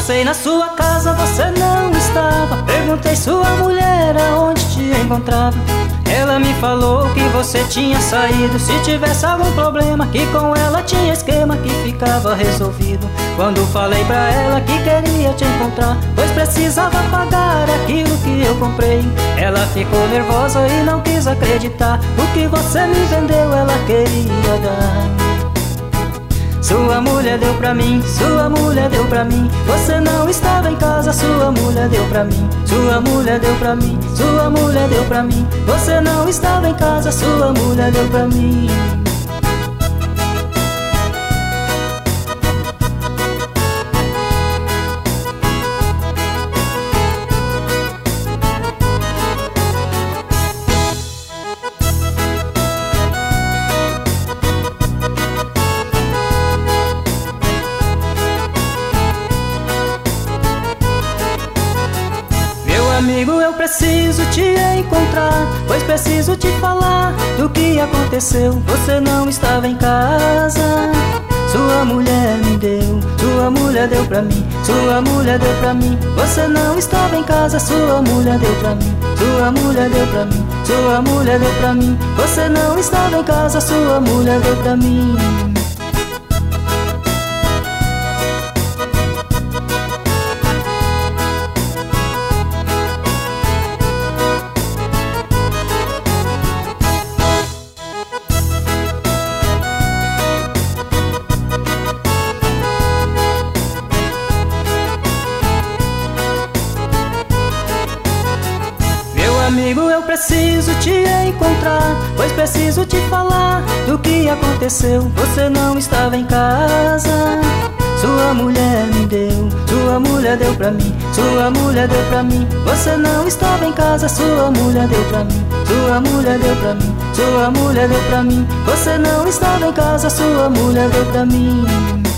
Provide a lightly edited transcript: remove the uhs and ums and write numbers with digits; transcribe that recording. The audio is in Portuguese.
Passei na sua casa, você não estava. Perguntei sua mulher aonde te encontrava. Ela me falou que você tinha saído. Se tivesse algum problema, que com ela tinha esquema que ficava resolvido. Quando falei pra ela que queria te encontrar, pois precisava pagar aquilo que eu comprei, ela ficou nervosa e não quis acreditar. O que você me vendeu ela queria dar. Sua mulher deu pra mim, sua mulher deu pra mim. Você não estava em casa, sua mulher deu pra mim. Sua mulher deu pra mim, sua mulher deu pra mim. Você não estava em casa, sua mulher deu pra mim. Amigo, eu preciso te encontrar, pois preciso te falar do que aconteceu. Você não estava em casa, sua mulher me deu. Sua mulher deu pra mim, sua mulher deu pra mim. Você não estava em casa, sua mulher deu pra mim. Sua mulher deu pra mim, sua mulher deu pra mim. Você não estava em casa, sua mulher deu pra mim. Amigo, eu preciso te encontrar, pois preciso te falar do que aconteceu. Você não estava em casa, sua mulher me deu. Sua mulher deu pra mim, sua mulher deu pra mim. Você não estava em casa, sua mulher deu pra mim. Sua mulher deu pra mim, sua mulher deu pra mim. Você não estava em casa, sua mulher deu pra mim.